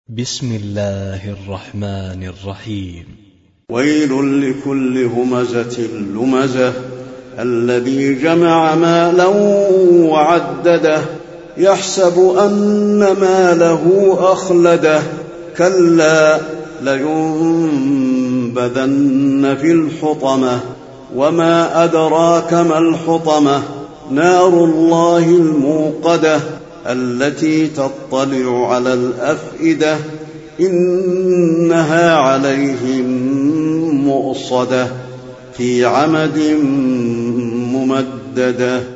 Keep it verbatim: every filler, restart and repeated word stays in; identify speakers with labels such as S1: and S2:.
S1: بسم الله الرحمن الرحيم.
S2: ويل لكل همزة لمزة الذي جمع مالا وعدده يحسب أن ماله أخلده كلا لينبذن في الحطمة وما أدراك ما الحطمة نار الله الموقدة التي تطلع على الأفئدة إنها عليهم مؤصدة في عمد ممددة.